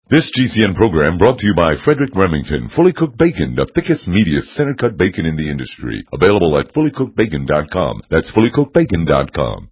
This GCN program brought to you by Frederick Remington, Fully Cooked Bacon, the thickest, meatiest, center-cut bacon in the industry. Available at fullycookedbacon.com. That's fullycookedbacon.com.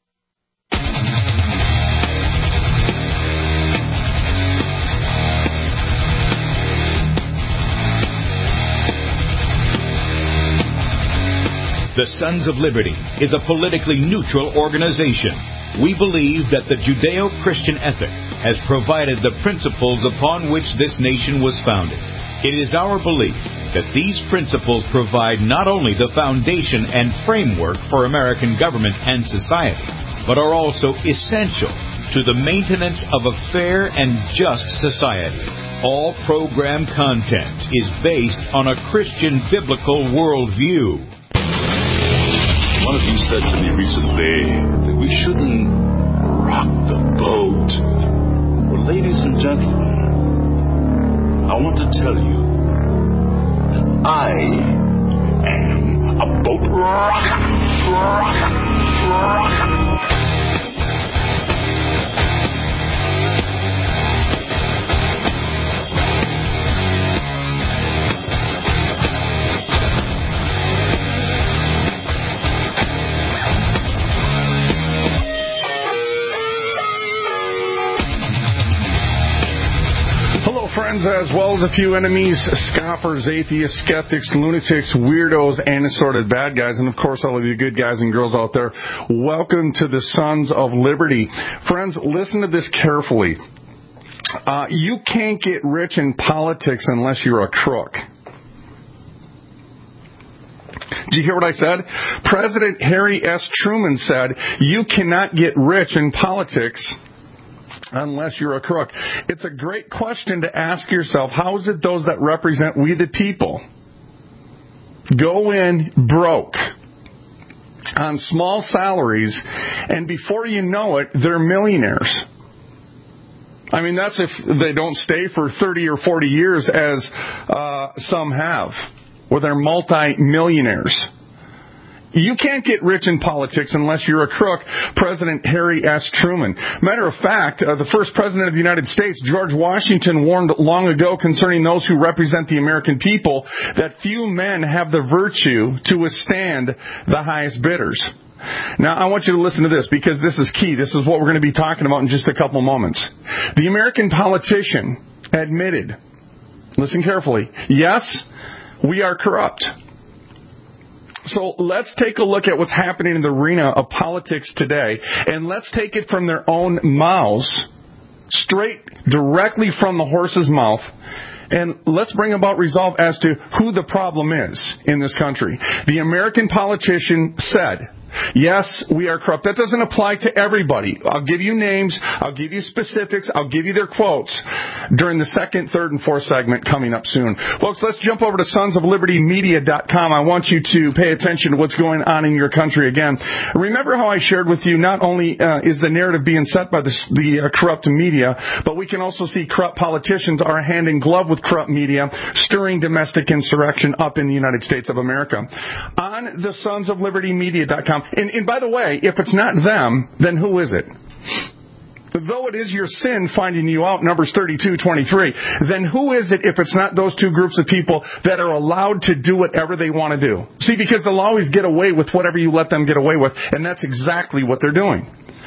The Sons of Liberty is a politically neutral organization. We believe that the Judeo-Christian ethic has provided the principles upon which this nation was founded. It is our belief that these principles provide not only the foundation and framework for American government and society, but are also essential to the maintenance of a fair and just society. All program content is based on a Christian biblical worldview. One of you said to me recently that we shouldn't rock the boat. Well, ladies and gentlemen, I want to tell you that I am a boat rocker. Friends, as well as a few enemies, scoffers, atheists, skeptics, lunatics, weirdos, and assorted bad guys, and of course all of you good guys and girls out there, welcome to the Sons of Liberty. Friends, listen to this carefully. You can't get rich in politics unless you're a crook. Did you hear what I said? President Harry S. Truman said, you cannot get rich in politics unless you're a crook. It's a great question to ask yourself. How is it those that represent we the people go in broke on small salaries, and before you know it, they're millionaires? I mean, that's if they don't stay for 30 or 40 years as some have, or they're multi-millionaires. You can't get rich in politics unless you're a crook. President Harry S. Truman. Matter of fact, the first president of the United States, George Washington, warned long ago concerning those who represent the American people that few men have the virtue to withstand the highest bidders. Now, I want you to listen to this because this is key. This is what we're going to be talking about in just a couple moments. The American politician admitted, listen carefully, yes, we are corrupt. So let's take a look at what's happening in the arena of politics today, and let's take it from their own mouths, straight, directly from the horse's mouth, and let's bring about resolve as to who the problem is in this country. The American politician said, yes, we are corrupt. That doesn't apply to everybody. I'll give you names. I'll give you specifics. I'll give you their quotes during the second, third, and fourth segment coming up soon. Folks, let's jump over to sonsoflibertymedia.com. I want you to pay attention to what's going on in your country again. Remember how I shared with you not only is the narrative being set by the corrupt media, but we can also see corrupt politicians are hand in glove with corrupt media, stirring domestic insurrection up in the United States of America. On the sonsoflibertymedia.com. And by the way, if it's not them, then who is it? Though it is your sin finding you out, Numbers 32:23, then who is it if it's not those two groups of people that are allowed to do whatever they want to do? See, because they'll always get away with whatever you let them get away with, and that's exactly what they're doing.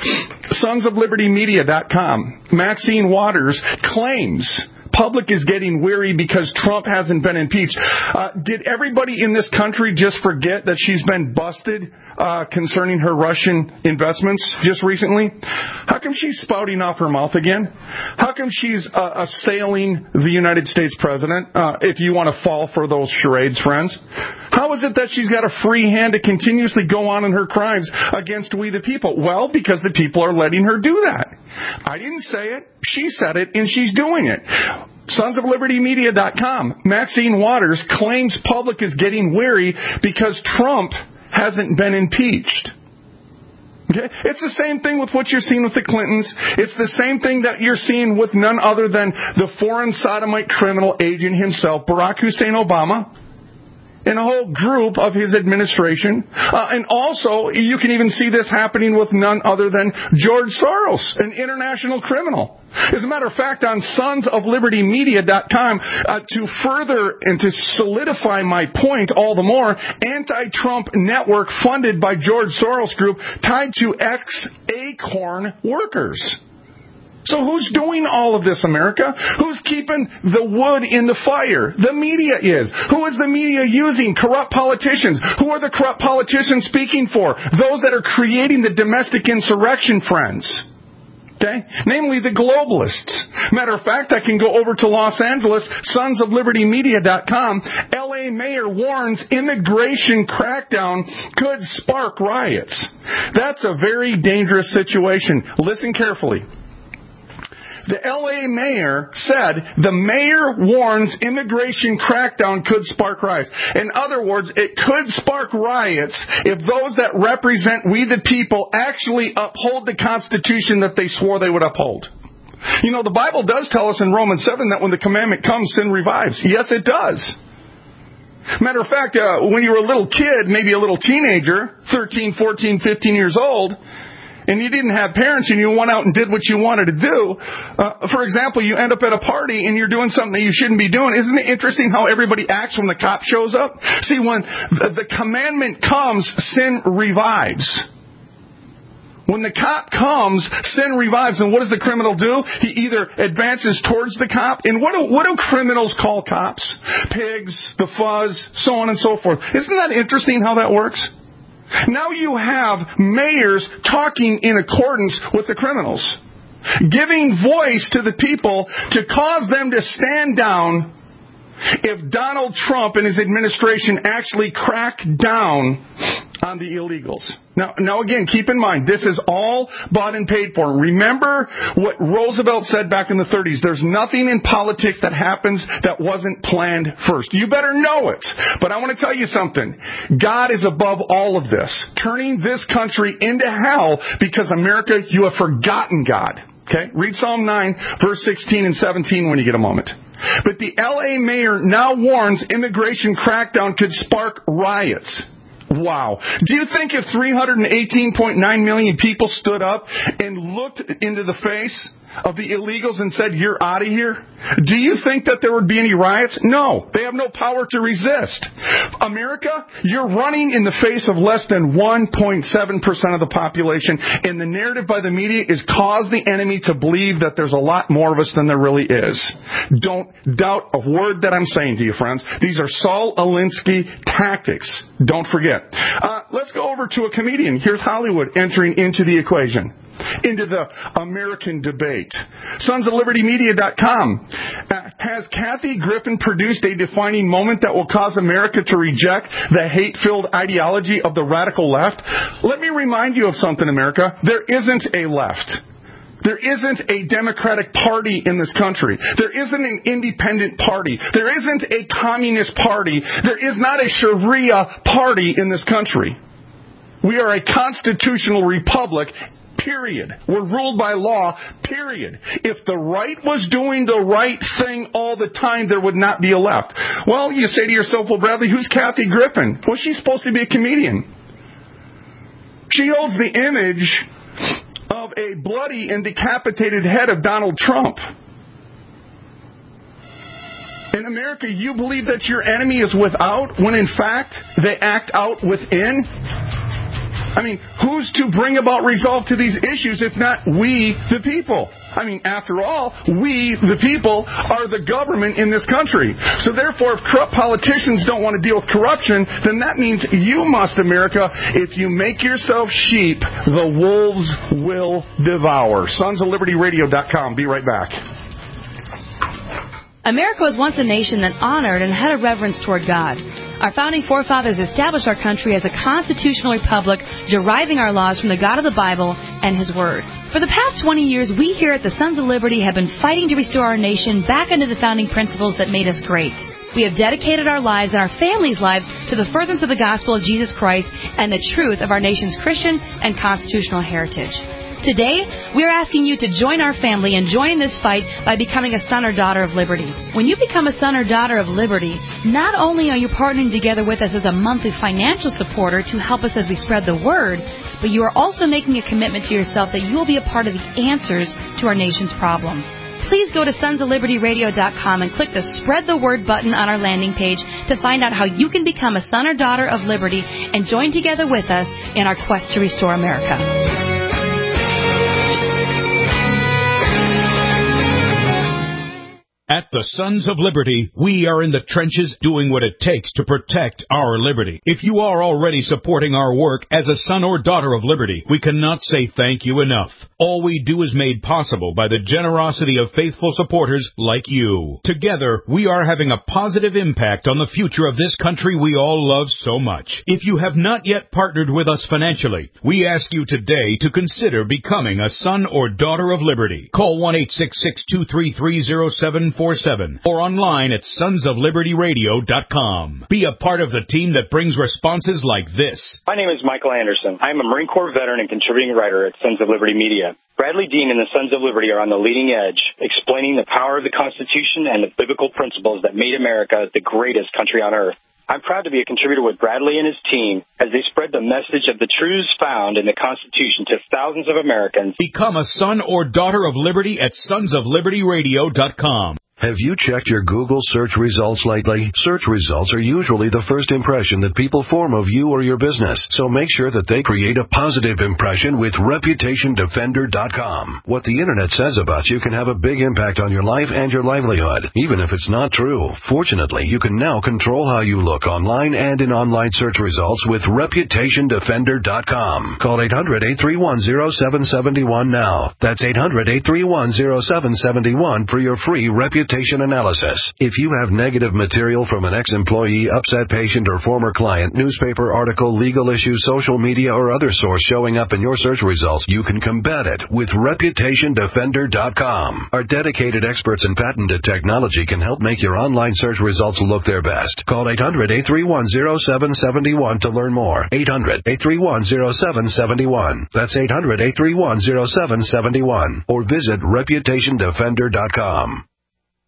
Sonsoflibertymedia.com. Maxine Waters claims public is getting weary because Trump hasn't been impeached. Did everybody in this country just forget that she's been busted concerning her Russian investments just recently? How come she's spouting off her mouth again? How come she's assailing the United States president, if you want to fall for those charades, friends? How is it that she's got a free hand to continuously go on in her crimes against we the people? Well, because the people are letting her do that. I didn't say it. She said it, and she's doing it. SonsOfLibertyMedia.com. Maxine Waters claims public is getting weary because Trump hasn't been impeached. Okay? It's the same thing with what you're seeing with the Clintons. It's the same thing that you're seeing with none other than the foreign sodomite criminal agent himself, Barack Hussein Obama. and a whole group of his administration. And also, you can even see this happening with none other than George Soros, an international criminal. As a matter of fact, on sonsoflibertymedia.com, to further and to solidify my point all the more, anti-Trump network funded by George Soros Group tied to ex-Acorn workers. So who's doing all of this, America? Who's keeping the wood in the fire? The media is. Who is the media using? Corrupt politicians. Who are the corrupt politicians speaking for? Those that are creating the domestic insurrection, friends. Okay? Namely the globalists. Matter of fact, I can go over to Los Angeles, sonsoflibertymedia.com. LA mayor warns immigration crackdown could spark riots. That's a very dangerous situation. Listen carefully. The LA mayor said the mayor warns immigration crackdown could spark riots. In other words, it could spark riots if those that represent we the people actually uphold the Constitution that they swore they would uphold. You know, the Bible does tell us in Romans 7 that when the commandment comes, sin revives. Yes, it does. Matter of fact, when you were a little kid, maybe a little teenager, 13, 14, 15 years old, and you didn't have parents and you went out and did what you wanted to do, for example, you end up at a party and you're doing something that you shouldn't be doing. Isn't it interesting how everybody acts when the cop shows up? See, when the commandment comes, sin revives. When the cop comes, sin revives. And what does the criminal do? He either advances towards the cop. And what do criminals call cops? Pigs, the fuzz, so on and so forth. Isn't that interesting how that works? Now you have mayors talking in accordance with the criminals, giving voice to the people to cause them to stand down if Donald Trump and his administration actually crack down on the illegals. Now again, keep in mind, this is all bought and paid for. Remember what Roosevelt said back in the 30s. There's nothing in politics that happens that wasn't planned first. You better know it. But I want to tell you something. God is above all of this, turning this country into hell because, America, you have forgotten God. Okay? Read Psalm 9, verse 16 and 17 when you get a moment. But the L.A. mayor now warns immigration crackdown could spark riots. Wow. Do you think if 318.9 million people stood up and looked into the face of the illegals and said, "You're out of here"? Do you think that there would be any riots? No. They have no power to resist. America, you're running in the face of less than 1.7% of the population, and the narrative by the media is cause the enemy to believe that there's a lot more of us than there really is. Don't doubt a word that I'm saying to you, friends. These are Saul Alinsky tactics. Don't forget. Let's go over to a comedian. Here's Hollywood entering into the equation, into the American debate. SonsOfLibertyMedia.com. Has Kathy Griffin produced a defining moment that will cause America to reject the hate-filled ideology of the radical left? Let me remind you of something, America. There isn't a left. There isn't a Democratic Party in this country. There isn't an independent party. There isn't a communist party. There is not a Sharia party in this country. We are a constitutional republic. Period. We're ruled by law, period. If the right was doing the right thing all the time, there would not be a left. Well, you say to yourself, well, Bradley, who's Kathy Griffin? Well, she's supposed to be a comedian. She holds the image of a bloody and decapitated head of Donald Trump. In America, you believe that your enemy is without, when in fact, they act out within? I mean, who's to bring about resolve to these issues if not we, the people? I mean, after all, we, the people, are the government in this country. So therefore, if corrupt politicians don't want to deal with corruption, then that means you must, America. If you make yourself sheep, the wolves will devour. SonsOfLibertyRadio.com. Be right back. America was once a nation that honored and had a reverence toward God. Our founding forefathers established our country as a constitutional republic, deriving our laws from the God of the Bible and His Word. For the past 20 years, we here at the Sons of Liberty have been fighting to restore our nation back under the founding principles that made us great. We have dedicated our lives and our families' lives to the furtherance of the gospel of Jesus Christ and the truth of our nation's Christian and constitutional heritage. Today, we are asking you to join our family and join this fight by becoming a son or daughter of liberty. When you become a son or daughter of liberty, not only are you partnering together with us as a monthly financial supporter to help us as we spread the word, but you are also making a commitment to yourself that you will be a part of the answers to our nation's problems. Please go to sonsoflibertyradio.com and click the Spread the Word button on our landing page to find out how you can become a son or daughter of liberty and join together with us in our quest to restore America. At the Sons of Liberty, we are in the trenches doing what it takes to protect our liberty. If you are already supporting our work as a son or daughter of liberty, we cannot say thank you enough. All we do is made possible by the generosity of faithful supporters like you. Together, we are having a positive impact on the future of this country we all love so much. If you have not yet partnered with us financially, we ask you today to consider becoming a son or daughter of liberty. Call 1-866-233-0747 or online at sonsoflibertyradio.com. Be a part of the team that brings responses like this. My name is Michael Anderson. I am a Marine Corps veteran and contributing writer at Sons of Liberty Media. Bradley Dean and the Sons of Liberty are on the leading edge, explaining the power of the Constitution and the biblical principles that made America the greatest country on earth. I'm proud to be a contributor with Bradley and his team as they spread the message of the truths found in the Constitution to thousands of Americans. Become a son or daughter of liberty at sonsoflibertyradio.com. Have you checked your Google search results lately? Search results are usually the first impression that people form of you or your business, so make sure that they create a positive impression with ReputationDefender.com. What the Internet says about you can have a big impact on your life and your livelihood, even if it's not true. Fortunately, you can now control how you look online and in online search results with ReputationDefender.com. Call 800-831-0771 now. That's 800-831-0771 for your free reputation analysis. If you have negative material from an ex-employee, upset patient, or former client, newspaper article, legal issue, social media, or other source showing up in your search results, you can combat it with ReputationDefender.com. Our dedicated experts in patented technology can help make your online search results look their best. Call 800-831-0771 to learn more. 800-831-0771. That's 800-831-0771. Or visit ReputationDefender.com.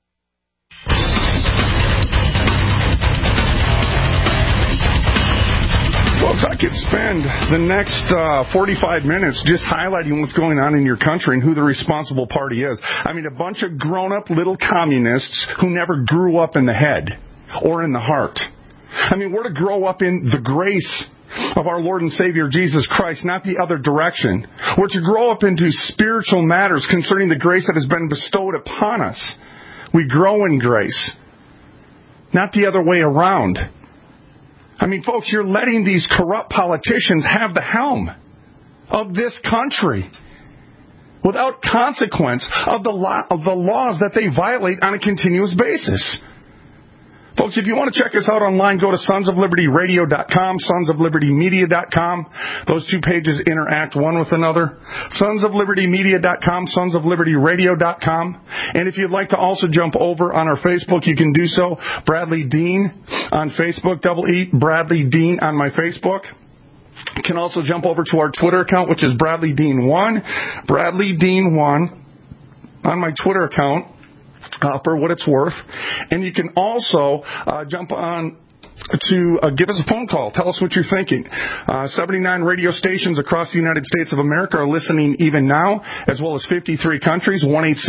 Folks, I could spend the next 45 minutes just highlighting what's going on in your country and who the responsible party is. I mean, a bunch of grown-up little communists who never grew up in the head or in the heart. I mean, we're to grow up in the grace of our Lord and Savior Jesus Christ, not the other direction. We're to grow up into spiritual matters concerning the grace that has been bestowed upon us. We grow in grace, not the other way around. I mean, folks, you're letting these corrupt politicians have the helm of this country without consequence of the laws that they violate on a continuous basis. Folks, if you want to check us out online, go to sonsoflibertyradio.com, sonsoflibertymedia.com. Those two pages interact one with another. Sonsoflibertymedia.com, sonsoflibertyradio.com. And if you'd like to also jump over on our Facebook, you can do so. Bradley Dean on Facebook, E Bradley Dean on my Facebook. You can also jump over to our Twitter account, which is Bradley Dean 1. Bradley Dean 1 on my Twitter account. For what it's worth. And you can also jump on to give us a phone call. Tell us what you're thinking. 79 radio stations across the United States of America are listening even now, as well as 53 countries.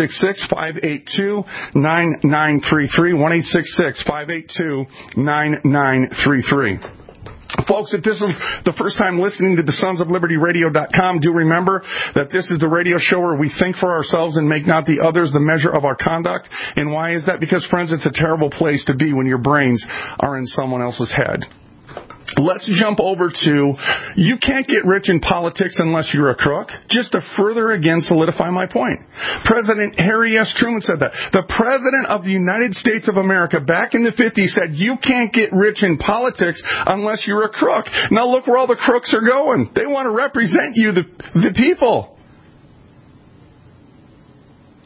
1-866-582-9933. 1-866-582-9933. Folks, if this is the first time listening to the sonsoflibertyradio.com, do remember that this is the radio show where we think for ourselves and make not the others the measure of our conduct. And why is that? Because, friends, it's a terrible place to be when your brains are in someone else's head. Let's jump over to, you can't get rich in politics unless you're a crook. Just to further again solidify my point. President Harry S. Truman said that. The President of the United States of America back in the 50s said, you can't get rich in politics unless you're a crook. Now look where all the crooks are going. They want to represent you, the people.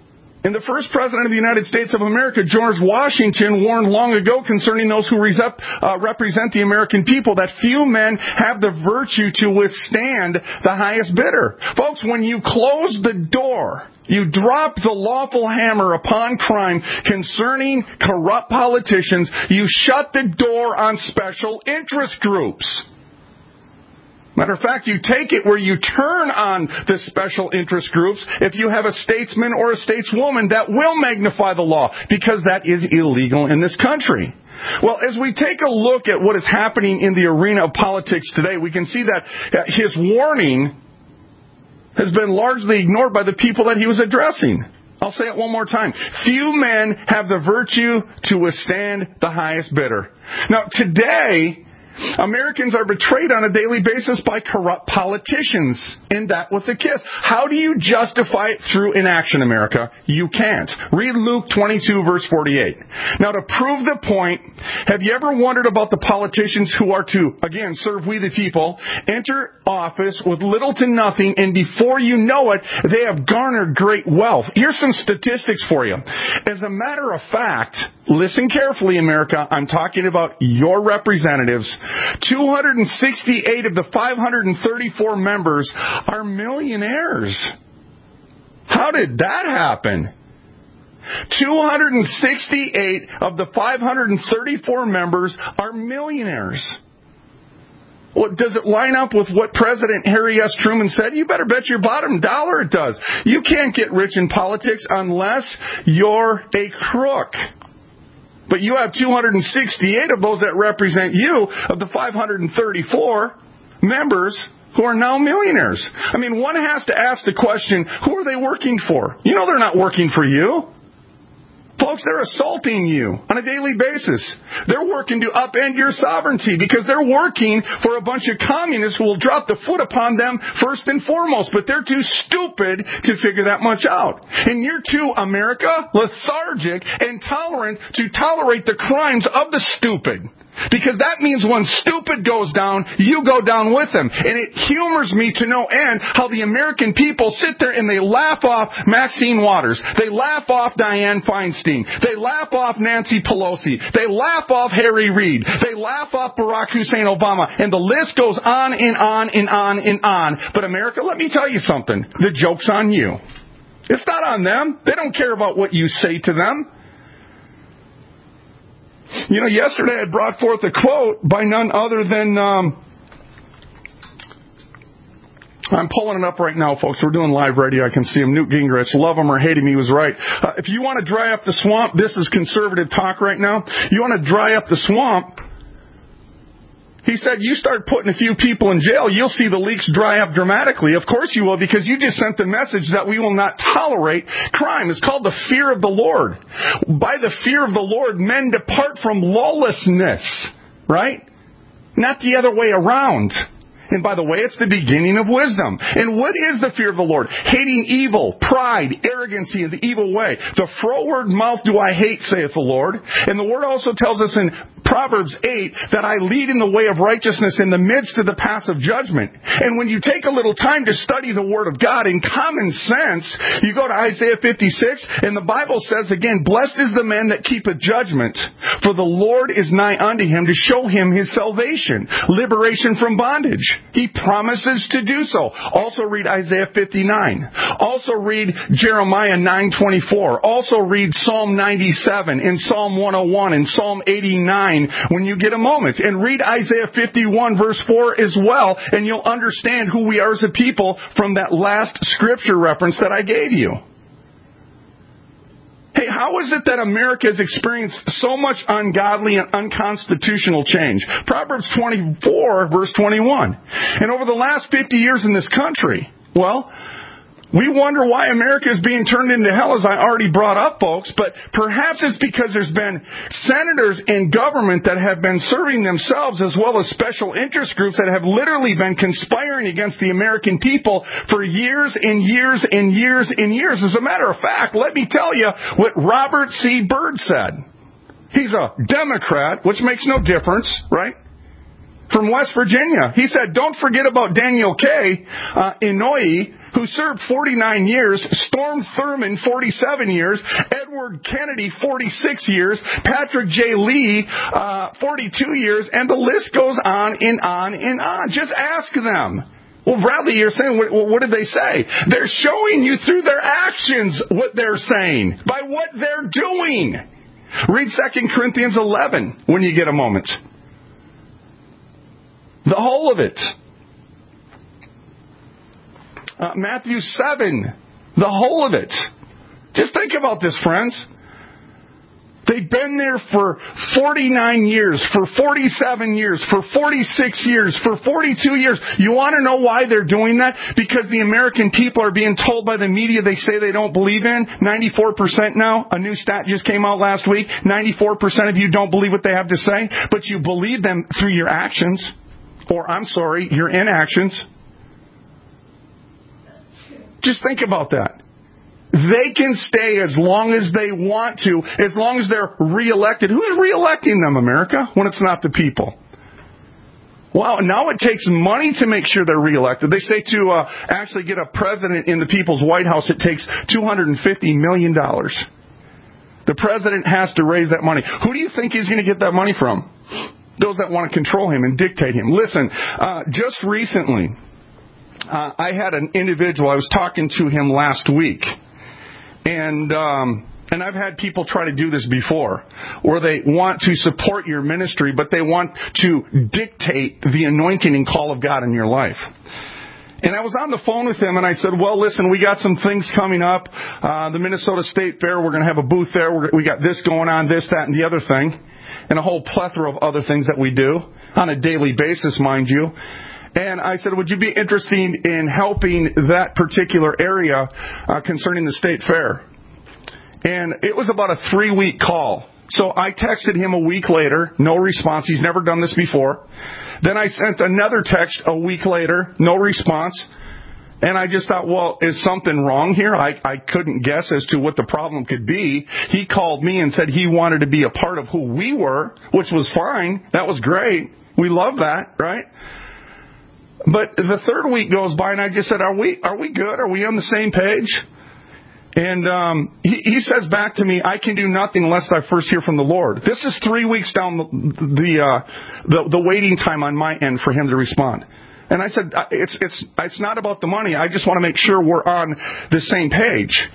And the first president of the United States of America, George Washington, warned long ago concerning those who represent the American people that few men have the virtue to withstand the highest bidder. Folks, when you close the door, you drop the lawful hammer upon crime concerning corrupt politicians, you shut the door on special interest groups. Matter of fact, you take it where you turn on the special interest groups if you have a statesman or a stateswoman that will magnify the law, because that is illegal in this country. Well, as we take a look at what is happening in the arena of politics today, we can see that his warning has been largely ignored by the people that he was addressing. I'll say it one more time. Few men have the virtue to withstand the highest bidder. Now, today, Americans are betrayed on a daily basis by corrupt politicians, and that with a kiss. How do you justify it through inaction, America? You can't. Read Luke 22, verse 48. Now, to prove the point, have you ever wondered about the politicians who are to, again, serve we the people, enter office with little to nothing, and before you know it, they have garnered great wealth? Here's some statistics for you. As a matter of fact, listen carefully, America, I'm talking about your representatives. 268 of the 534 members are millionaires. How did that happen? 268 of the 534 members are millionaires. Well, does it line up with what President Harry S. Truman said? You better bet your bottom dollar it does. You can't get rich in politics unless you're a crook. But you have 268 of those that represent you, of the 534 members who are now millionaires. I mean, one has to ask the question, who are they working for? You know they're not working for you. Folks, they're assaulting you on a daily basis. They're working to upend your sovereignty because they're working for a bunch of communists who will drop the foot upon them first and foremost. But they're too stupid to figure that much out. And you're too, America, lethargic and tolerant to tolerate the crimes of the stupid. Because that means when stupid goes down, you go down with them. And it humors me to no end how the American people sit there and they laugh off Maxine Waters. They laugh off Dianne Feinstein. They laugh off Nancy Pelosi. They laugh off Harry Reid. They laugh off Barack Hussein Obama. And the list goes on and on and on and on. But America, let me tell you something. The joke's on you. It's not on them. They don't care about what you say to them. You know, yesterday I brought forth a quote by none other than, I'm pulling it up right now, folks. We're doing live radio. I can see him. Newt Gingrich. Love him or hate him, he was right. If you want to dry up the swamp, this is conservative talk right now. You want to dry up the swamp, he said, you start putting a few people in jail, you'll see the leaks dry up dramatically. Of course you will, because you just sent the message that we will not tolerate crime. It's called the fear of the Lord. By the fear of the Lord, men depart from lawlessness, right? Not the other way around. And by the way, it's the beginning of wisdom. And what is the fear of the Lord? Hating evil, pride, arrogancy, and the evil way. The froward mouth do I hate, saith the Lord. And the Word also tells us in Proverbs 8 that I lead in the way of righteousness in the midst of the path of judgment. And when you take a little time to study the Word of God in common sense, you go to Isaiah 56, and the Bible says again, blessed is the man that keepeth judgment, for the Lord is nigh unto him to show him his salvation, liberation from bondage. He promises to do so. Also read Isaiah 59. Also read Jeremiah 9:24. Also read Psalm 97 and Psalm 101 and Psalm 89 when you get a moment. And read Isaiah 51 verse 4 as well, and you'll understand who we are as a people from that last scripture reference that I gave you. Hey, how is it that America has experienced so much ungodly and unconstitutional change? Proverbs 24, verse 21. And over the last 50 years in this country, well, we wonder why America is being turned into hell, as I already brought up, folks. But perhaps it's because there's been senators in government that have been serving themselves as well as special interest groups that have literally been conspiring against the American people for years and years and years and years. As a matter of fact, let me tell you what Robert C. Byrd said. He's a Democrat, which makes no difference, right? from West Virginia. He said, don't forget about Daniel K. Inouye, who served 49 years, Storm Thurmond, 47 years, Edward Kennedy, 46 years, Patrick J. Lee, 42 years, and the list goes on and on and on. Just ask them. Well, Bradley, you're saying, what did they say? They're showing you through their actions what they're saying, by what they're doing. Read 2 Corinthians 11 when you get a moment. The whole of it. Matthew 7, the whole of it. Just think about this, friends. They've been there for 49 years, for 47 years, for 46 years, for 42 years. You want to know why they're doing that? Because the American people are being told by the media they say they don't believe in. 94% now. A new stat just came out last week. 94% of you don't believe what they have to say, but you believe them through your actions. Or, your inactions. Just think about that. They can stay as long as they want to, as long as they're reelected. Who's reelecting them, America, when it's not the people? Wow, now it takes money to make sure they're reelected. They say to actually get a president in the people's White House, it takes $250 million. The president has to raise that money. Who do you think he's going to get that money from? Those that want to control him and dictate him. Listen, just recently, I had an individual, I was talking to him last week, and I've had people try to do this before, where they want to support your ministry, but they want to dictate the anointing and call of God in your life. And I was on the phone with him, and I said, well, listen, we got some things coming up. The Minnesota State Fair, we're going to have a booth there. We got this going on, this, that, and the other thing. And a whole plethora of other things that we do on a daily basis, mind you. And I said, would you be interested in helping that particular area concerning the state fair? And it was about a 3-week call. So I texted him a week later, no response. He's never done this before. Then I sent another text a week later, no response. And I just thought, well, is something wrong here? I couldn't guess as to what the problem could be. He called me and said he wanted to be a part of who we were, which was fine. That was great. We love that, right? But the 3rd week goes by, and I just said, are we good? Are we on the same page? And he says back to me, I can do nothing unless I first hear from the Lord. This is 3 weeks down the waiting time on my end for him to respond. And I said, it's not about the money. I just want to make sure we're on the same page.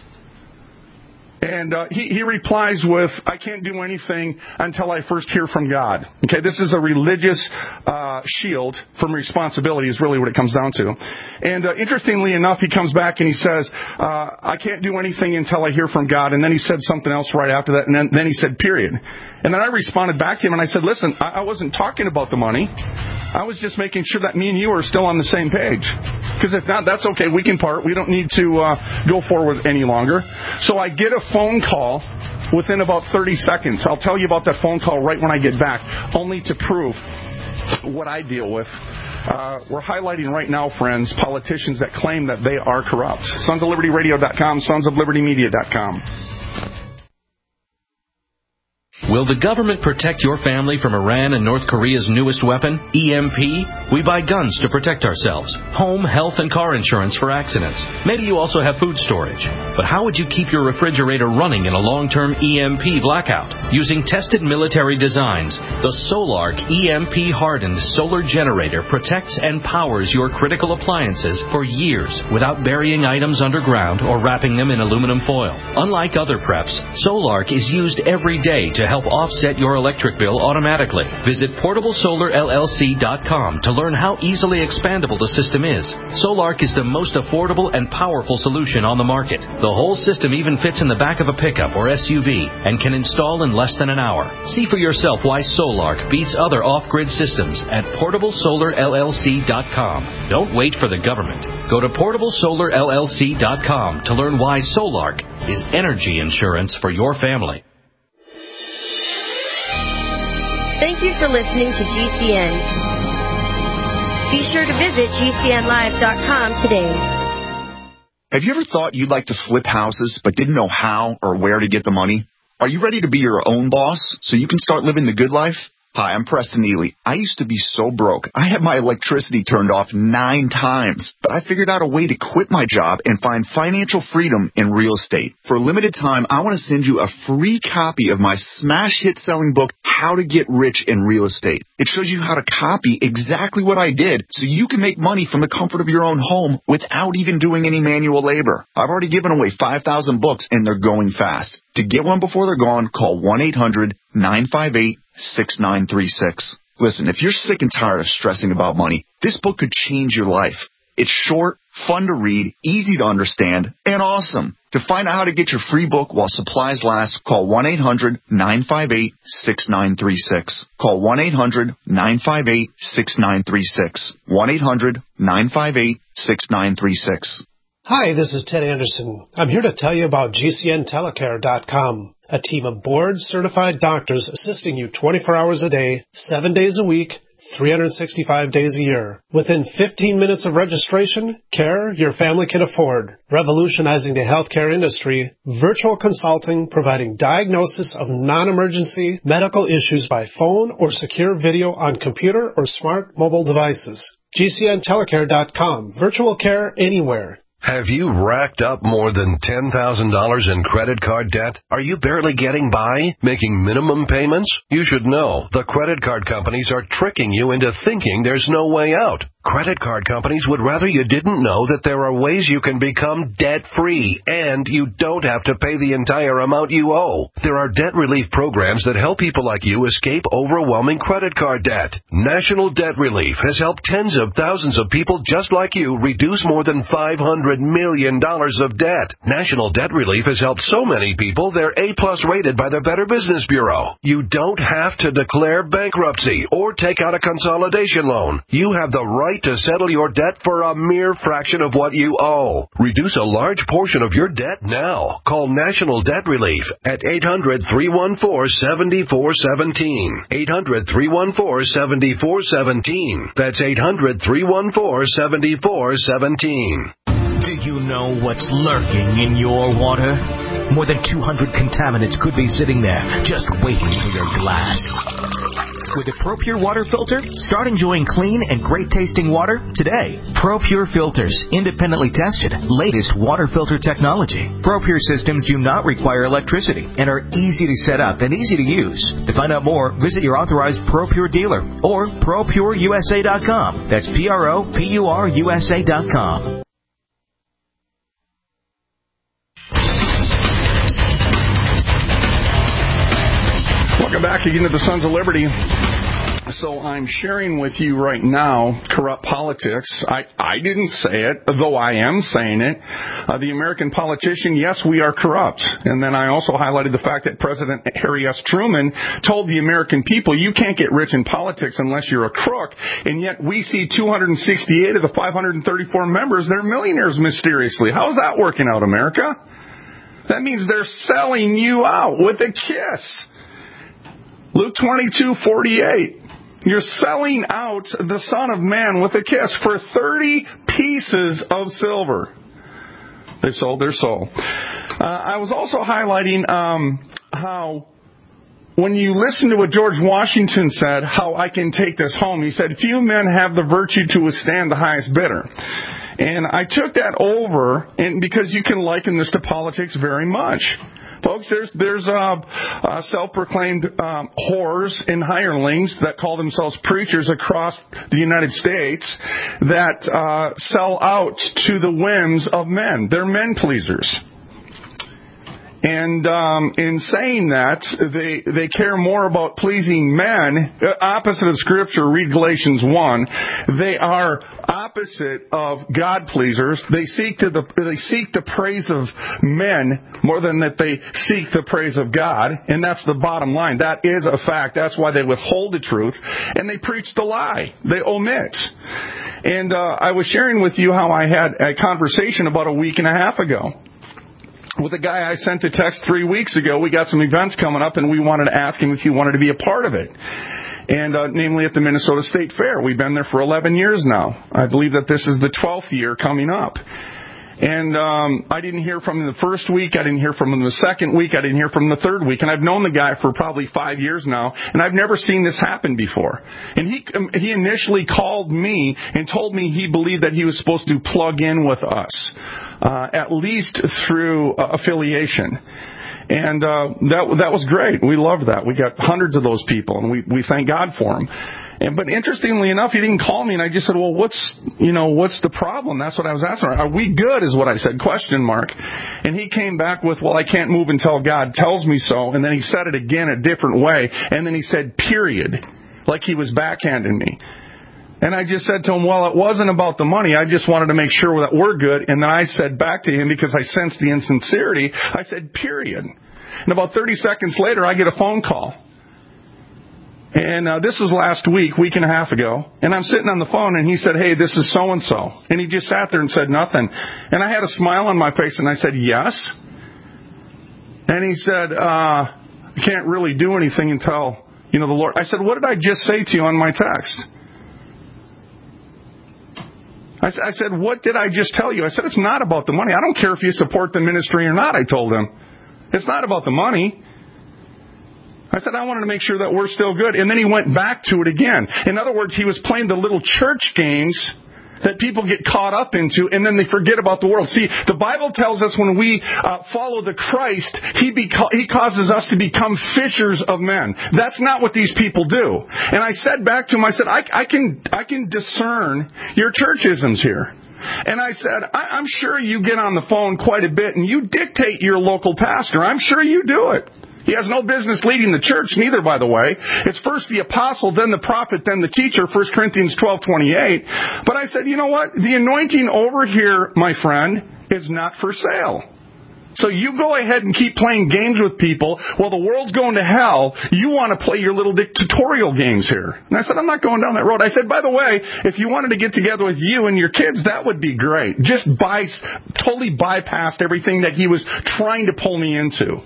And he replies with, I can't do anything until I first hear from God. Okay, this is a religious shield from responsibility is really what it comes down to. And interestingly enough, he comes back and he says, I can't do anything until I hear from God. And then he said something else right after that, and then he said, period. And then I responded back to him and I said, listen, I wasn't talking about the money. I was just making sure that me and you are still on the same page. Because if not, that's okay. We can part. We don't need to go forward any longer. So I get a phone call within about 30 seconds. I'll tell you about that phone call right when I get back, only to prove what I deal with. We're highlighting right now, friends, politicians that claim that they are corrupt. SonsOfLibertyRadio.com, SonsOfLibertyMedia.com. Will the government protect your family from Iran and North Korea's newest weapon, EMP? We buy guns to protect ourselves, home, health, and car insurance for accidents. Maybe you also have food storage. But how would you keep your refrigerator running in a long-term EMP blackout? Using tested military designs, the Solark EMP-hardened solar generator protects and powers your critical appliances for years without burying items underground or wrapping them in aluminum foil. Unlike other preps, Solark is used every day to help offset your electric bill automatically. Visit PortableSolarLLC.com to learn how easily expandable the system is. Solark is the most affordable and powerful solution on the market. The whole system even fits in the back of a pickup or SUV and can install in less than an hour. See for yourself why Solark beats other off-grid systems at PortableSolarLLC.com. Don't wait for the government. Go to PortableSolarLLC.com to learn why Solark is energy insurance for your family. Thank you for listening to GCN. Be sure to visit GCNlive.com today. Have you ever thought you'd like to flip houses but didn't know how or where to get the money? Are you ready to be your own boss so you can start living the good life? Hi, I'm Preston Neely. I used to be so broke. I had my electricity turned off 9 times, but I figured out a way to quit my job and find financial freedom in real estate. For a limited time, I want to send you a free copy of my smash hit selling book, How to Get Rich in Real Estate. It shows you how to copy exactly what I did so you can make money from the comfort of your own home without even doing any manual labor. I've already given away 5,000 books and they're going fast. To get one before they're gone, call 1-800-958-6936. Listen, if you're sick and tired of stressing about money, this book could change your life. It's short, fun to read, easy to understand, and awesome. To find out how to get your free book while supplies last, call 1-800-958-6936. Call 1-800-958-6936. 1-800-958-6936. Hi, this is Ted Anderson. I'm here to tell you about GCNtelecare.com, a team of board-certified doctors assisting you 24 hours a day, 7 days a week, 365 days a year. Within 15 minutes of registration, care your family can afford. Revolutionizing the healthcare industry, virtual consulting providing diagnosis of non-emergency medical issues by phone or secure video on computer or smart mobile devices. GCNtelecare.com, virtual care anywhere. Have you racked up more than $10,000 in credit card debt? Are you barely getting by, making minimum payments? You should know the credit card companies are tricking you into thinking there's no way out. Credit card companies would rather you didn't know that there are ways you can become debt-free, and you don't have to pay the entire amount you owe. There are debt relief programs that help people like you escape overwhelming credit card debt. National Debt Relief has helped tens of thousands of people just like you reduce more than $500 million of debt. National Debt Relief has helped so many people they're A-plus rated by the Better Business Bureau. You don't have to declare bankruptcy or take out a consolidation loan. You have the right to settle your debt for a mere fraction of what you owe. Reduce a large portion of your debt now. Call National Debt Relief at 800-314-7417. 800-314-7417. That's 800-314-7417. Do you know what's lurking in your water? More than 200 contaminants could be sitting there, just waiting for your glass. With a ProPure water filter, start enjoying clean and great-tasting water today. ProPure filters, independently tested, latest water filter technology. ProPure systems do not require electricity and are easy to set up and easy to use. To find out more, visit your authorized ProPure dealer or ProPureUSA.com. That's ProPureUSA.com. Welcome back again to the Sons of Liberty. So I'm sharing with you right now corrupt politics. I didn't say it, though I am saying it. The American politician, yes, we are corrupt. And then I also highlighted the fact that President Harry S. Truman told the American people, you can't get rich in politics unless you're a crook. And yet we see 268 of the 534 members, they're millionaires mysteriously. How's that working out, America? That means they're selling you out with a kiss. Luke 22:48. You're selling out the Son of Man with a kiss for 30 pieces of silver. They've sold their soul. I was also highlighting how when you listen to what George Washington said, how I can take this home, he said, few men have the virtue to withstand the highest bidder. And I took that over, and because you can liken this to politics very much. Folks, there's self-proclaimed whores and hirelings that call themselves preachers across the United States that sell out to the whims of men. They're men pleasers. And in saying that, they care more about pleasing men. Opposite of Scripture, read Galatians 1. They are opposite of God pleasers. They seek the praise of men more than that they seek the praise of God. And that's the bottom line. That is a fact. That's why they withhold the truth. And they preach the lie. They omit. And I was sharing with you how I had a conversation about a week and a half ago with a guy I sent a text 3 weeks ago. We got some events coming up, and we wanted to ask him if he wanted to be a part of it. And namely at the Minnesota State Fair. We've been there for 11 years now. I believe that this is the 12th year coming up. And I didn't hear from him the first week. I didn't hear from him the second week. I didn't hear from him the third week. And I've known the guy for probably 5 years now, and I've never seen this happen before. And he initially called me and told me he believed that he was supposed to plug in with us, at least through affiliation. And that was great. We loved that. We got hundreds of those people, and we thank God for them. But interestingly enough, he didn't call me, and I just said, well, what's the problem? That's what I was asking. Are we good, is what I said, ? And he came back with, well, I can't move until God tells me so. And then he said it again a different way. And then he said, period, like he was backhanding me. And I just said to him, well, it wasn't about the money. I just wanted to make sure that we're good. And then I said back to him, because I sensed the insincerity, I said, period. And about 30 seconds later, I get a phone call. And this was last week and a half ago. And I'm sitting on the phone, and he said, hey, this is so-and-so. And he just sat there and said nothing. And I had a smile on my face, and I said, yes. And he said, I can't really do anything until, the Lord. I said, what did I just say to you on my text? I said, what did I just tell you? I said, it's not about the money. I don't care if you support the ministry or not, I told him. It's not about the money. I said, I wanted to make sure that we're still good. And then he went back to it again. In other words, he was playing the little church games that people get caught up into, and then they forget about the world. See, the Bible tells us when we follow the Christ, He causes us to become fishers of men. That's not what these people do. And I said back to him, I said, I can discern your churchisms here. And I said, I'm sure you get on the phone quite a bit and you dictate your local pastor. I'm sure you do it. He has no business leading the church, neither, by the way. It's first the apostle, then the prophet, then the teacher, 1 Corinthians 12:28. But I said, you know what? The anointing over here, my friend, is not for sale. So you go ahead and keep playing games with people while the world's going to hell. You want to play your little dictatorial games here. And I said, I'm not going down that road. I said, by the way, if you wanted to get together with you and your kids, that would be great. Just totally bypassed everything that he was trying to pull me into.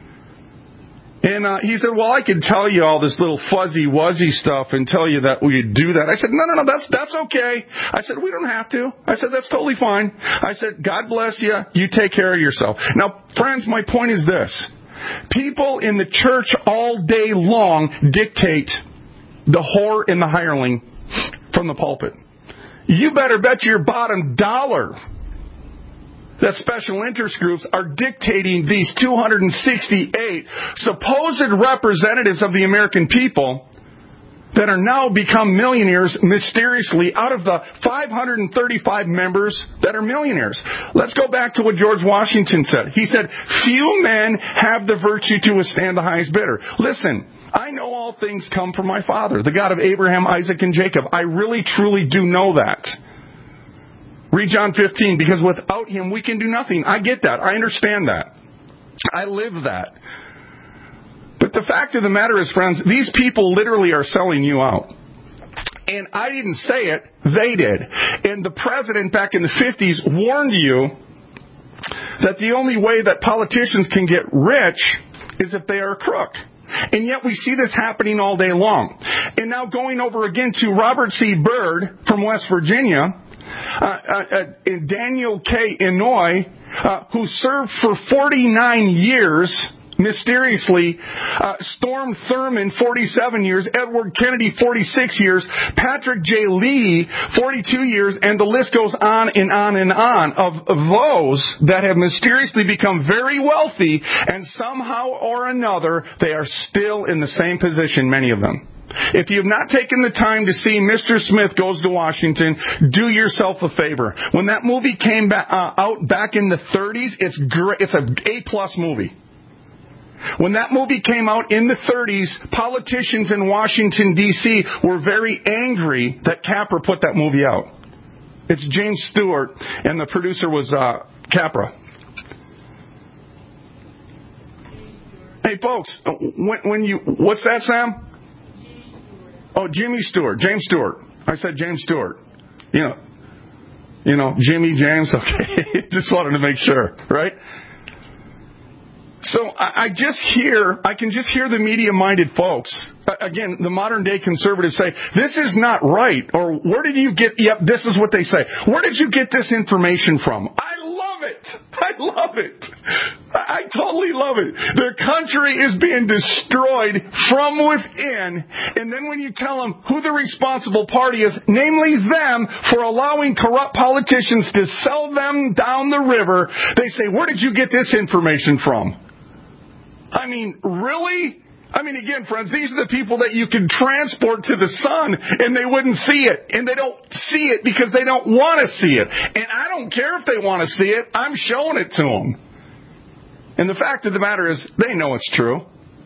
And he said, well, I could tell you all this little fuzzy-wuzzy stuff and tell you that we'd do that. I said, no, that's okay. I said, we don't have to. I said, that's totally fine. I said, God bless you. You take care of yourself. Now, friends, my point is this. People in the church all day long dictate the whore and the hireling from the pulpit. You better bet your bottom dollar that special interest groups are dictating these 268 supposed representatives of the American people that are now become millionaires mysteriously out of the 535 members that are millionaires. Let's go back to what George Washington said. He said, few men have the virtue to withstand the highest bidder. Listen, I know all things come from my Father, the God of Abraham, Isaac, and Jacob. I really, truly do know that. Read John 15, because without Him we can do nothing. I get that. I understand that. I live that. But the fact of the matter is, friends, these people literally are selling you out. And I didn't say it. They did. And the president back in the 50s warned you that the only way that politicians can get rich is if they are a crook. And yet we see this happening all day long. And now going over again to Robert C. Byrd from West Virginia, Daniel K. Inouye, who served for 49 years, mysteriously, Storm Thurmond, 47 years, Edward Kennedy, 46 years, Patrick J. Lee, 42 years, and the list goes on and on and on of those that have mysteriously become very wealthy, and somehow or another, they are still in the same position, many of them. If you have not taken the time to see Mr. Smith Goes to Washington, do yourself a favor. When that movie came out back in the 30s, it's great. It's an A+ movie. When that movie came out in the 30s, politicians in Washington, D.C. were very angry that Capra put that movie out. It's James Stewart, and the producer was Capra. Hey, folks, what's that, Sam? Oh, Jimmy Stewart. James Stewart. I said James Stewart. You know, Jimmy, James. Okay. Just wanted to make sure, right? So I can just hear the media-minded folks, again, the modern-day conservatives say, this is not right, or where did you get, yep, this is what they say. Where did you get this information from? I it. I love it. I totally love it. Their country is being destroyed from within, and then when you tell them who the responsible party is, namely them, for allowing corrupt politicians to sell them down the river, they say, where did you get this information from? I mean, really? I mean, again, friends, these are the people that you can transport to the sun and they wouldn't see it. And they don't see it because they don't want to see it. And I don't care if they want to see it. I'm showing it to them. And the fact of the matter is, they know it's true.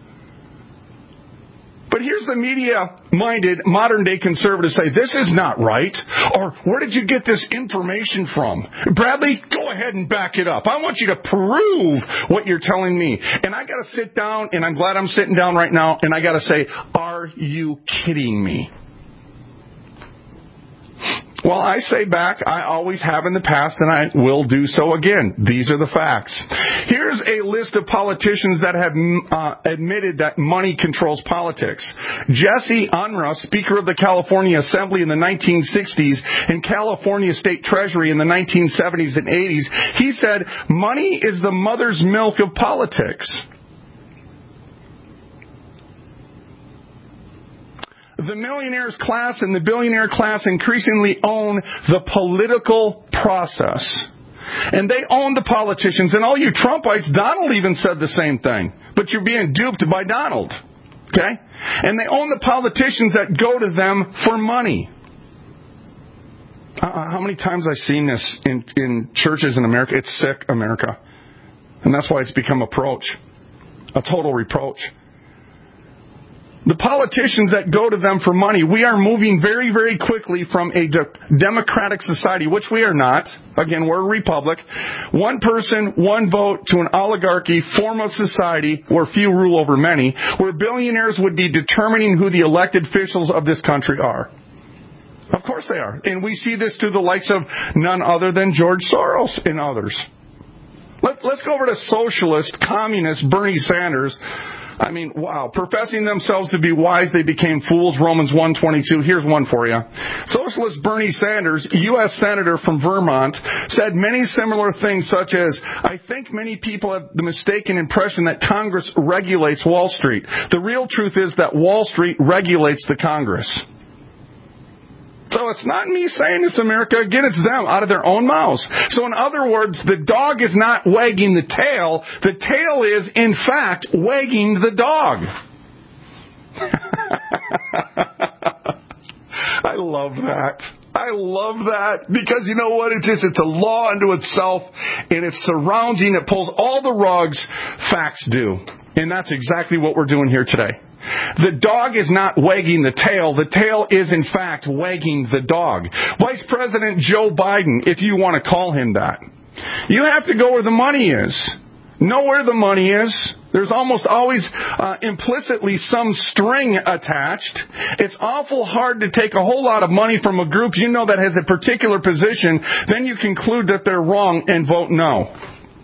But here's the media-minded, modern-day conservatives say, this is not right. Or, where did you get this information from? Bradley, go ahead and back it up. I want you to prove what you're telling me. And I got to sit down, and I'm glad I'm sitting down right now, and I got to say, are you kidding me? Well, I say back, I always have in the past, and I will do so again. These are the facts. Here's a list of politicians that have admitted that money controls politics. Jesse Unruh, Speaker of the California Assembly in the 1960s and California State Treasury in the 1970s and 80s, he said, money is the mother's milk of politics. The millionaires class and the billionaire class increasingly own the political process. And they own the politicians. And all you Trumpites, Donald even said the same thing. But you're being duped by Donald. Okay? And they own the politicians that go to them for money. How many times I've seen this in churches in America? It's sick, America. And that's why it's become a total reproach. The politicians that go to them for money, we are moving very, very quickly from a democratic society, which we are not. Again, we're a republic. One person, one vote, to an oligarchy form of society where few rule over many, where billionaires would be determining who the elected officials of this country are. Of course they are. And we see this through the likes of none other than George Soros and others. Let's go over to socialist, communist Bernie Sanders. I mean, wow. Professing themselves to be wise, they became fools. Romans 1:22. Here's one for you. Socialist Bernie Sanders, U.S. Senator from Vermont, said many similar things such as, I think many people have the mistaken impression that Congress regulates Wall Street. The real truth is that Wall Street regulates the Congress. So it's not me saying this, America. Again, it's them out of their own mouths. So in other words, the dog is not wagging the tail. The tail is, in fact, wagging the dog. I love that. I love that because you know what? It's a law unto itself, and it's surrounding, it pulls all the rugs. Facts do. And that's exactly what we're doing here today. The dog is not wagging the tail. The tail is, in fact, wagging the dog. Vice President Joe Biden, if you want to call him that. You have to go where the money is. Know where the money is. There's almost always implicitly some string attached. It's awful hard to take a whole lot of money from a group you know that has a particular position. Then you conclude that they're wrong and vote no.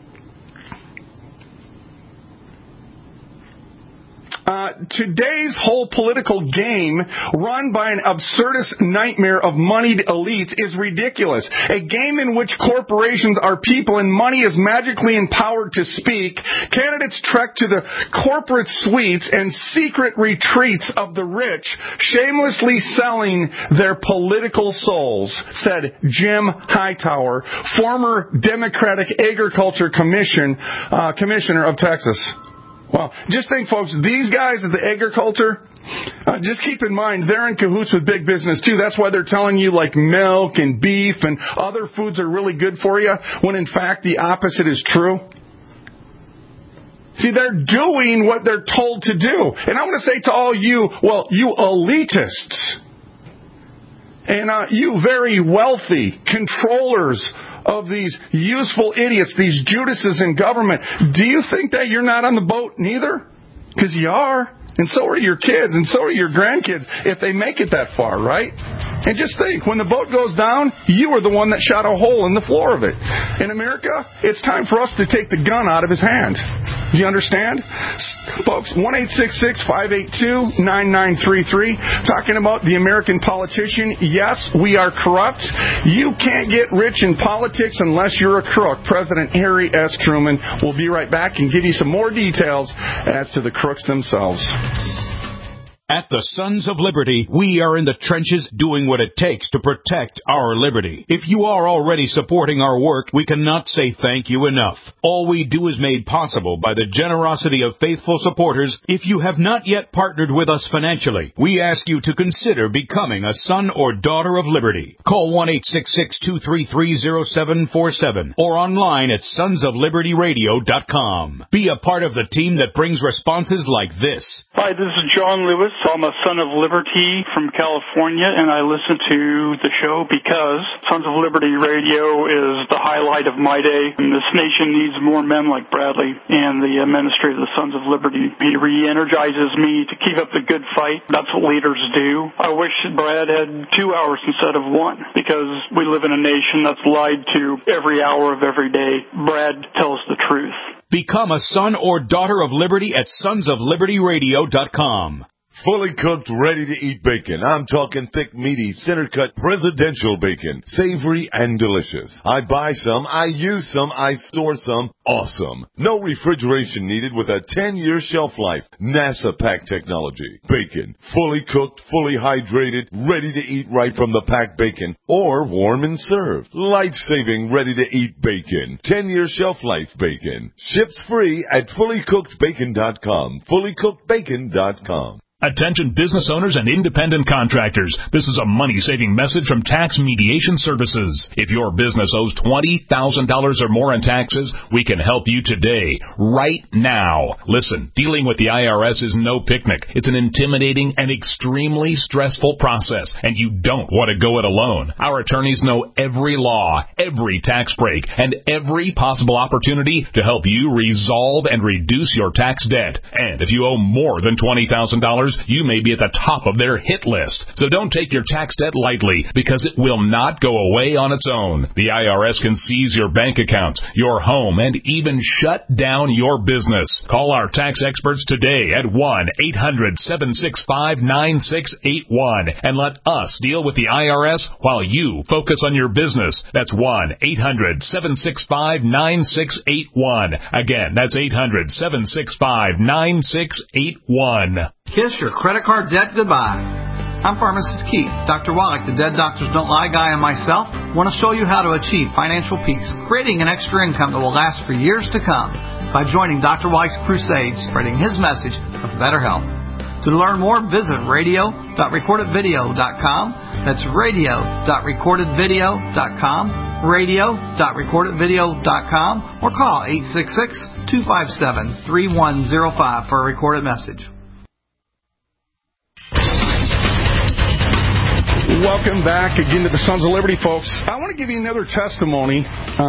Today's whole political game, run by an absurdist nightmare of moneyed elites, is ridiculous. A game in which corporations are people and money is magically empowered to speak. Candidates trek to the corporate suites and secret retreats of the rich, shamelessly selling their political souls, said Jim Hightower, former Democratic Agriculture Commissioner of Texas. Well, just think, folks, these guys at the agriculture, just keep in mind, they're in cahoots with big business, too. That's why they're telling you, like, milk and beef and other foods are really good for you, when, in fact, the opposite is true. See, they're doing what they're told to do. And I want to say to all you, well, you elitists, and you very wealthy controllers of these useful idiots, these Judases in government, do you think that you're not on the boat neither? Because you are. And so are your kids, and so are your grandkids, if they make it that far, right? And just think, when the boat goes down, you are the one that shot a hole in the floor of it. In America, it's time for us to take the gun out of his hand. Do you understand? Folks, 1-866-582-9933, talking about the American politician. Yes, we are corrupt. You can't get rich in politics unless you're a crook. President Harry S. Truman will be right back and give you some more details as to the crooks themselves. At the Sons of Liberty, we are in the trenches doing what it takes to protect our liberty. If you are already supporting our work, we cannot say thank you enough. All we do is made possible by the generosity of faithful supporters. If you have not yet partnered with us financially, we ask you to consider becoming a son or daughter of liberty. Call 1-866-233-0747 or online at sonsoflibertyradio.com. Be a part of the team that brings responses like this. Hi, this is John Lewis. I'm a Son of Liberty from California, and I listen to the show because Sons of Liberty Radio is the highlight of my day. And this nation needs more men like Bradley and the ministry of the Sons of Liberty. He re-energizes me to keep up the good fight. That's what leaders do. I wish Brad had 2 hours instead of 1, because we live in a nation that's lied to every hour of every day. Brad tells the truth. Become a son or daughter of liberty at sonsoflibertyradio.com. Fully cooked, ready-to-eat bacon. I'm talking thick, meaty, center-cut presidential bacon. Savory and delicious. I buy some, I use some, I store some. Awesome. No refrigeration needed with a 10-year shelf life. NASA pack technology. Bacon. Fully cooked, fully hydrated, ready to eat right from the packed bacon. Or warm and served. Life-saving, ready-to-eat bacon. 10-year shelf life bacon. Ships free at fullycookedbacon.com. Fullycookedbacon.com. Attention business owners and independent contractors. This is a money-saving message from Tax Mediation Services. If your business owes $20,000 or more in taxes, we can help you today, right now. Listen, dealing with the IRS is no picnic. It's an intimidating and extremely stressful process, and you don't want to go it alone. Our attorneys know every law, every tax break, and every possible opportunity to help you resolve and reduce your tax debt. And if you owe more than $20,000, you may be at the top of their hit list. So don't take your tax debt lightly, because it will not go away on its own. The IRS can seize your bank accounts, your home, and even shut down your business. Call our tax experts today at 1-800-765-9681 and let us deal with the IRS while you focus on your business. That's 1-800-765-9681. Again, that's 800-765-9681. Kiss your credit card debt goodbye. I'm Pharmacist Keith. Dr. Wallach, the Dead Doctors Don't Lie guy, and myself want to show you how to achieve financial peace, creating an extra income that will last for years to come by joining Dr. Wallach's crusade, spreading his message of better health. To learn more, visit radio.recordedvideo.com. That's radio.recordedvideo.com, radio.recordedvideo.com, or call 866-257-3105 for a recorded message. Welcome back again to the Sons of Liberty, folks. I want to give you another testimony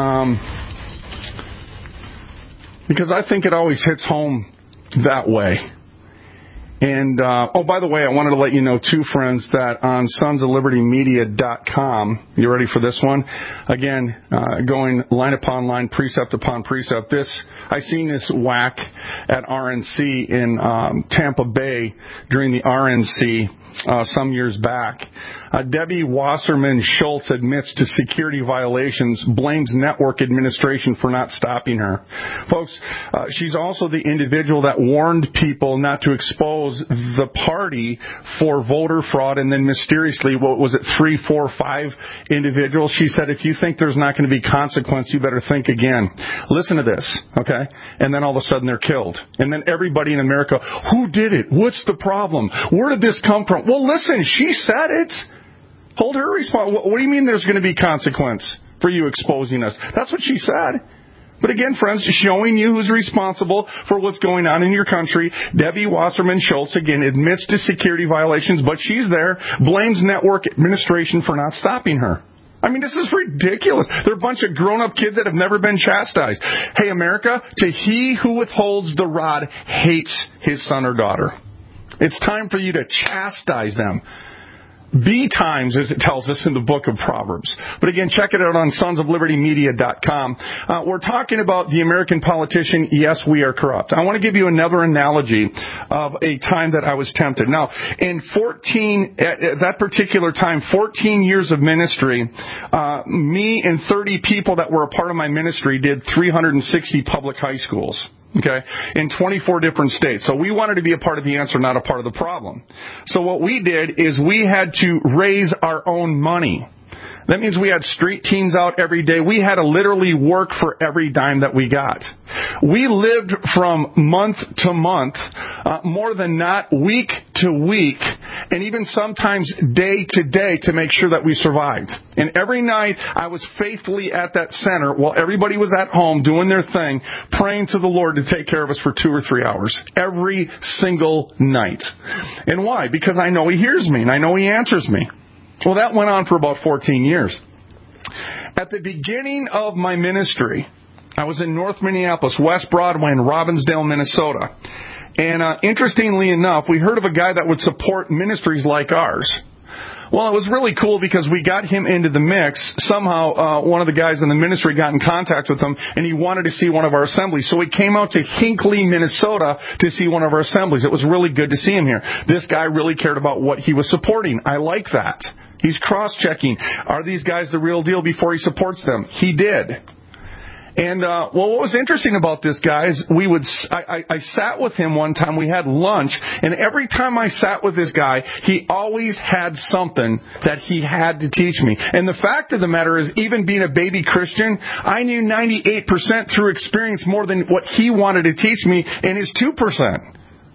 because I think it always hits home that way. And, by the way, I wanted to let you know, too, friends, that on sonsoflibertymedia.com, you ready for this one? Again, going line upon line, precept upon precept. I seen this whack at RNC in Tampa Bay during the RNC some years back. Debbie Wasserman Schultz admits to security violations, blames network administration for not stopping her. Folks, she's also the individual that warned people not to expose the party for voter fraud, and then mysteriously, 3, 4, 5 individuals? She said, if you think there's not going to be consequence, you better think again. Listen to this, okay? And then all of a sudden they're killed. And then everybody in America, who did it? What's the problem? Where did this come from? Well, listen, she said it. Hold her responsible. What do you mean there's going to be consequence for you exposing us? That's what she said. But again, friends, showing you who's responsible for what's going on in your country. Debbie Wasserman Schultz, again, admits to security violations, but she's there, blames network administration for not stopping her. I mean, this is ridiculous. They're a bunch of grown-up kids that have never been chastised. Hey, America, to he who withholds the rod hates his son or daughter. It's time for you to chastise them. B times, as it tells us in the book of Proverbs. But again, check it out on sonsoflibertymedia.com. We're talking about the American politician, yes, we are corrupt. I want to give you another analogy of a time that I was tempted. Now, at that particular time, 14 years of ministry, me and 30 people that were a part of my ministry did 360 public high schools. Okay, in 24 different states. So we wanted to be a part of the answer, not a part of the problem. So what we did is we had to raise our own money. That means we had street teams out every day. We had to literally work for every dime that we got. We lived from month to month, more than not, week to week, and even sometimes day to day to make sure that we survived. And every night I was faithfully at that center while everybody was at home doing their thing, praying to the Lord to take care of us for 2 or 3 hours. Every single night. And why? Because I know He hears me and I know He answers me. Well, that went on for about 14 years. At the beginning of my ministry, I was in North Minneapolis, West Broadway in Robbinsdale, Minnesota. And interestingly enough, we heard of a guy that would support ministries like ours. Well, it was really cool because we got him into the mix. Somehow, one of the guys in the ministry got in contact with him, and he wanted to see one of our assemblies. So he came out to Hinckley, Minnesota to see one of our assemblies. It was really good to see him here. This guy really cared about what he was supporting. I like that. He's cross-checking. Are these guys the real deal before he supports them? He did. And, what was interesting about this guy is I sat with him one time, we had lunch, and every time I sat with this guy, he always had something that he had to teach me. And the fact of the matter is, even being a baby Christian, I knew 98% through experience more than what he wanted to teach me in his 2%.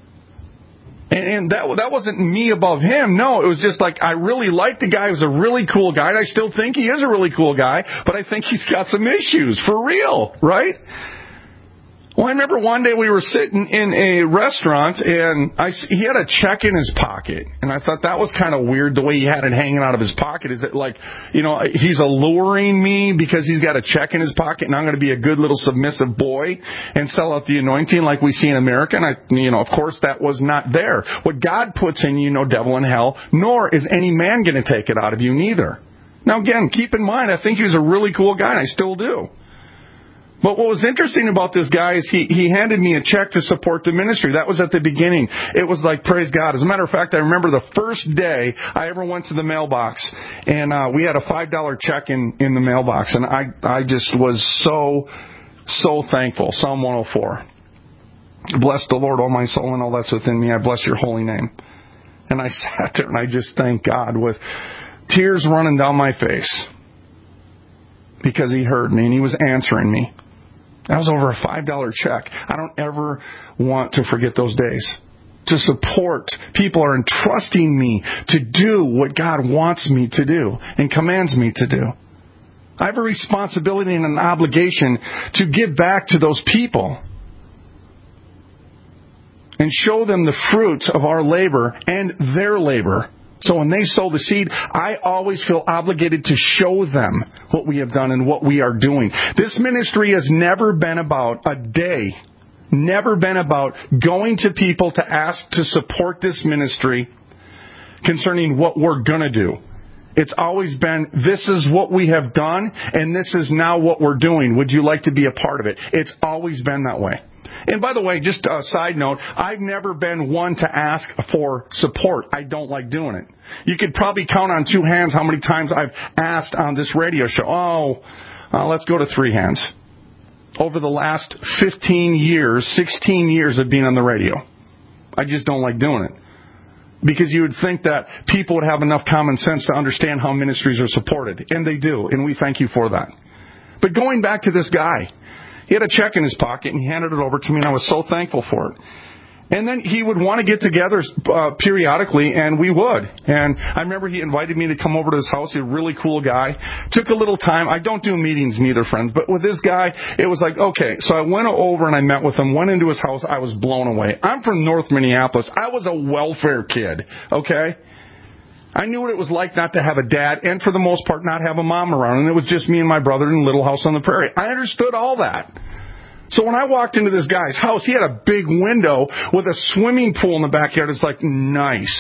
And that wasn't me above him. No, it was just like I really liked the guy. He was a really cool guy. And I still think he is a really cool guy. But I think he's got some issues. For real, right? Well, I remember one day we were sitting in a restaurant, and he had a check in his pocket. And I thought that was kind of weird, the way he had it hanging out of his pocket. Is it like, he's alluring me because he's got a check in his pocket, and I'm going to be a good little submissive boy and sell out the anointing like we see in America? And of course, that was not there. What God puts in you, no devil in hell, nor is any man going to take it out of you neither. Now, again, keep in mind, I think he was a really cool guy, and I still do. But what was interesting about this guy is he handed me a check to support the ministry. That was at the beginning. It was like, praise God. As a matter of fact, I remember the first day I ever went to the mailbox, and we had a $5 check in the mailbox, and I just was so thankful. Psalm 104. Bless the Lord, O my soul, and all that's within me. I bless your holy name. And I sat there, and I just thanked God with tears running down my face because He heard me, and He was answering me. That was over a $5 check. I don't ever want to forget those days. To support. People are entrusting me to do what God wants me to do and commands me to do. I have a responsibility and an obligation to give back to those people and show them the fruits of our labor and their labor. So when they sow the seed, I always feel obligated to show them what we have done and what we are doing. This ministry has never been about a day, never been about going to people to ask to support this ministry concerning what we're going to do. It's always been, this is what we have done, and this is now what we're doing. Would you like to be a part of it? It's always been that way. And by the way, just a side note, I've never been one to ask for support. I don't like doing it. You could probably count on 2 hands how many times I've asked on this radio show. Let's go to 3 hands. Over the last 15 years, 16 years of being on the radio. I just don't like doing it. Because you would think that people would have enough common sense to understand how ministries are supported. And they do. And we thank you for that. But going back to this guy. He had a check in his pocket, and he handed it over to me, and I was so thankful for it. And then he would want to get together periodically, and we would. And I remember he invited me to come over to his house. He's a really cool guy. Took a little time. I don't do meetings neither, friends. But with this guy, it was like, okay. So I went over and I met with him, went into his house. I was blown away. I'm from North Minneapolis. I was a welfare kid, okay? I knew what it was like not to have a dad and, for the most part, not have a mom around. And it was just me and my brother in a little house on the prairie. I understood all that. So when I walked into this guy's house, he had a big window with a swimming pool in the backyard. It's like, nice.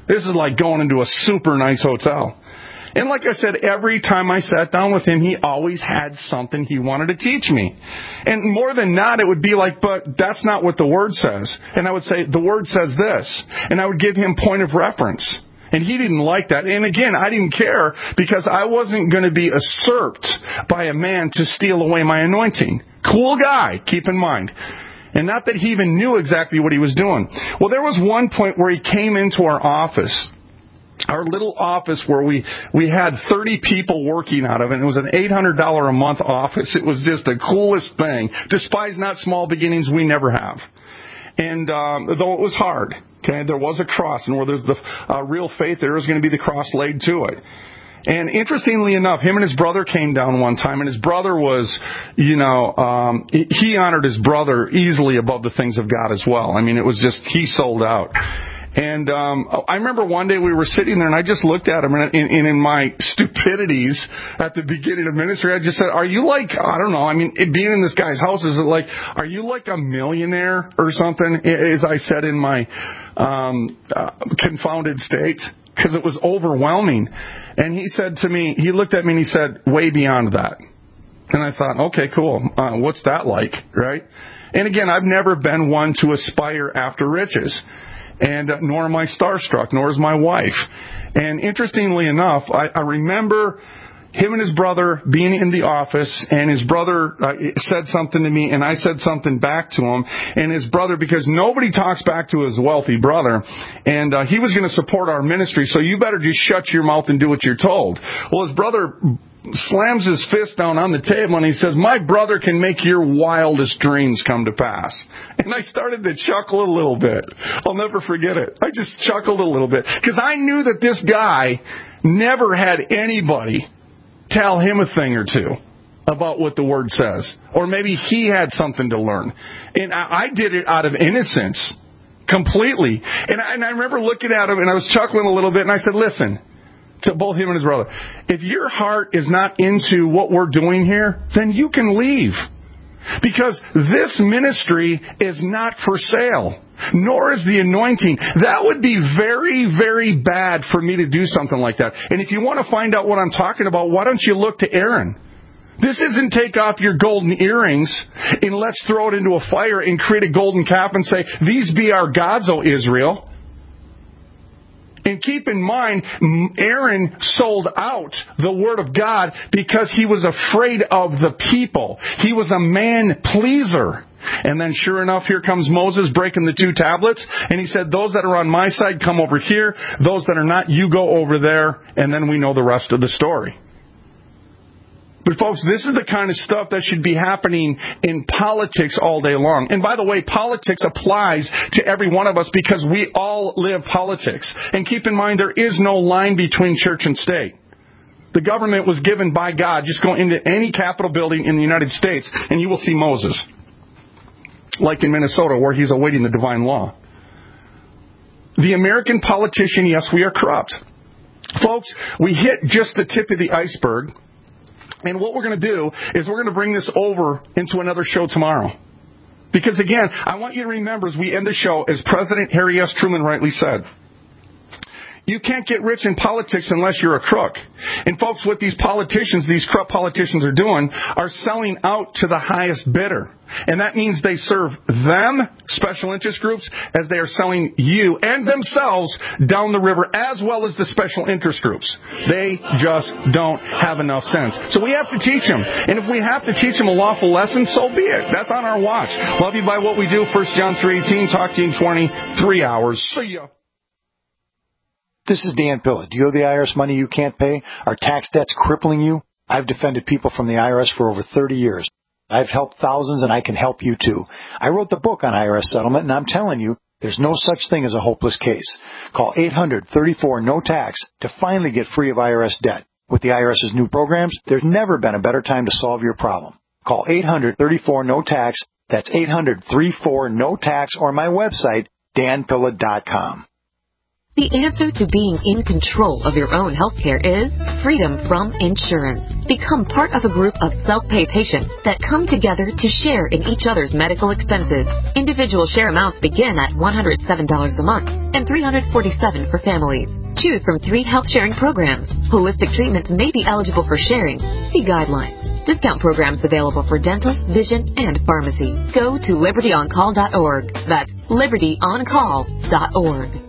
This is like going into a super nice hotel. And like I said, every time I sat down with him, he always had something he wanted to teach me. And more than not, it would be like, but that's not what the Word says. And I would say, the Word says this. And I would give him point of reference. And he didn't like that. And again, I didn't care because I wasn't going to be usurped by a man to steal away my anointing. Cool guy, keep in mind. And not that he even knew exactly what he was doing. Well, there was one point where he came into our office. Our little office where we had 30 people working out of it. It was an $800 a month office. It was just the coolest thing. Despise not small beginnings, we never have. And though it was hard, okay, there was a cross. And where there's the real faith, there is going to be the cross laid to it. And interestingly enough, him and his brother came down one time, and his brother was, he honored his brother easily above the things of God as well. I mean, it was just, he sold out. And I remember one day we were sitting there, and I just looked at him, and in my stupidities at the beginning of ministry, I just said, are you like, I don't know, I mean, being in this guy's house, is it like, are you like a millionaire or something, as I said in my confounded state? Because it was overwhelming. And he said to me, he looked at me and he said, way beyond that. And I thought, okay, cool. What's that like, right? And again, I've never been one to aspire after riches. And nor am I starstruck, nor is my wife. And interestingly enough, I remember him and his brother being in the office, and his brother said something to me, and I said something back to him. And his brother, because nobody talks back to his wealthy brother, and he was going to support our ministry, so you better just shut your mouth and do what you're told. Well, his brother slams his fist down on the table, and he says, my brother can make your wildest dreams come to pass. And I started to chuckle a little bit. I'll never forget it. I just chuckled a little bit, because I knew that this guy never had anybody tell him a thing or two about what the Word says. Or maybe he had something to learn. And I did it out of innocence, completely. And I remember looking at him, and I was chuckling a little bit, and I said, listen, to both him and his brother, if your heart is not into what we're doing here, then you can leave. Because this ministry is not for sale, nor is the anointing. That would be very, very bad for me to do something like that. And if you want to find out what I'm talking about, why don't you look to Aaron? This isn't take off your golden earrings and let's throw it into a fire and create a golden calf and say, these be our gods, O Israel. And keep in mind, Aaron sold out the Word of God because he was afraid of the people. He was a man pleaser. And then sure enough, here comes Moses breaking the 2 tablets. And he said, those that are on my side, come over here. Those that are not, you go over there. And then we know the rest of the story. But folks, this is the kind of stuff that should be happening in politics all day long. And by the way, politics applies to every one of us because we all live politics. And keep in mind, there is no line between church and state. The government was given by God. Just go into any Capitol building in the United States and you will see Moses. Like in Minnesota, where he's awaiting the divine law. The American politician, yes, we are corrupt. Folks, we hit just the tip of the iceberg. And what we're going to do is we're going to bring this over into another show tomorrow. Because again, I want you to remember as we end the show, as President Harry S. Truman rightly said, you can't get rich in politics unless you're a crook. And folks, what these politicians, these corrupt politicians are doing, are selling out to the highest bidder. And that means they serve them, special interest groups, as they are selling you and themselves down the river, as well as the special interest groups. They just don't have enough sense. So we have to teach them. And if we have to teach them a lawful lesson, so be it. That's on our watch. Love you by what we do. 1 John 3:18. Talk to you in 23 hours. See ya. This is Dan Pilla. Do you owe the IRS money you can't pay? Are tax debts crippling you? I've defended people from the IRS for over 30 years. I've helped thousands, and I can help you too. I wrote the book on IRS settlement, and I'm telling you, there's no such thing as a hopeless case. Call 800-34-NO-TAX to finally get free of IRS debt. With the IRS's new programs, there's never been a better time to solve your problem. Call 800-34-NO-TAX. That's 800-34-NO-TAX, or my website, danpilla.com. The answer to being in control of your own healthcare is freedom from insurance. Become part of a group of self-pay patients that come together to share in each other's medical expenses. Individual share amounts begin at $107 a month and $347 for families. Choose from 3 health-sharing programs. Holistic treatments may be eligible for sharing. See guidelines. Discount programs available for dental, vision, and pharmacy. Go to libertyoncall.org. That's libertyoncall.org.